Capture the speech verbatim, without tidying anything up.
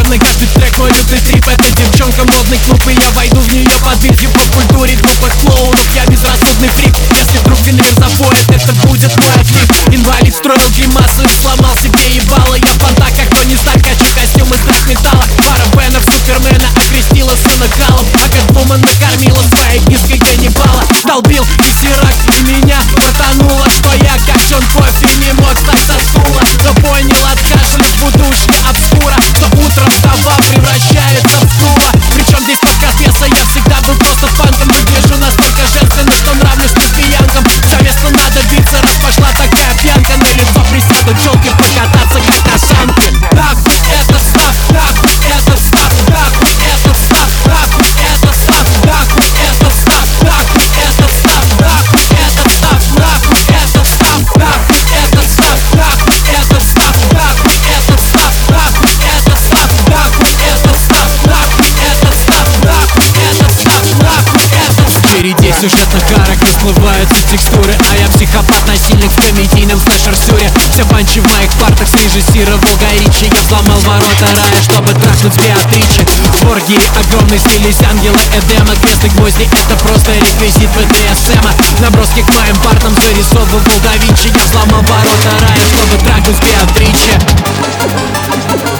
на каждый трек мой лютый трип. Эта девчонка модный клуб, и я войду в нее под визью по культуре глупых клоунов. Я безрассудный фрик, если вдруг Винвер запоет, это будет мой отлив. Инвалид строил гримасы и сломал себе ебало. Я понта, как Тони Старк, хочу костюм из драгметалла. Пара Бенов Супермена окрестила сына Халом, а Кэтвумен накормила своей киской Ганнибала. Долбил и Сирак, и меня потонуло, что я как Джон Кофи не мог стать со стула. Но понял от кашля в удушье обскура, что утром сова превращается в стула. Причем здесь подкаст пьеса, я всегда был просто фанком. Выгляжу настолько женственно, что нравлюсь лесбиянкам. Совестно надо биться, раз пошла такая пьянка. На лицо присядут челки, покататься как на санке. Нахуй это став, нахуй это став, нахуй это став, нахуй это став, нахуй это став, нахуй это став, нахуй это став, нахуй это став, нахуй это став, нахуй это став, нахуй это став, нахуй это став, нахуй это став, нахуй это став, нахуй это став, нахуй это став. Впереди сюжетных арок расплываются текстуры, а я психопат-насильник в комедийном слэшер-сюре. Все банчи в моих партах срежиссировал Гай Ричи. Я взломал ворота рая, чтобы трахнуть Беатричи. В оргии огромной слились ангелы Эдема. Кресты гвозди — это просто реквизит бэ дэ эс эма. Наброски к моим партам зарисовывал Да Винчи. Я взломал ворота рая, чтобы трахнуть Беатричи.